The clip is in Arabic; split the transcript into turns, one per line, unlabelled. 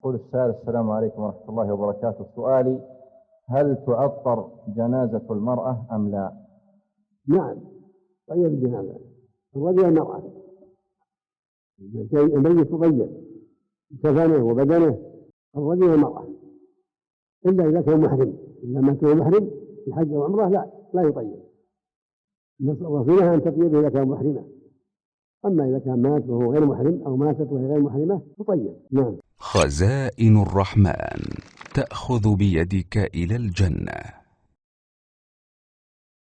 يقول السائل: السلام عليكم ورحمة الله وبركاته. سؤالي: هل تعطر جنازة المرأة أم لا؟
نعم، طيب الجنازة الرجل والمرأة، الميت تطيب كفنه وبدنه الرجل والمرأة، إلا إذا كان محرم. إلا ما كان محرم في حج أو عمرة لا يطيب. الرسول أن تطيب إذا كان محرمة، أما إذا كان مات وهو غير محرم أو ماتت وهي غير محرمة تطيب. نعم.
خزائن الرحمن تأخذ بيدك إلى الجنة.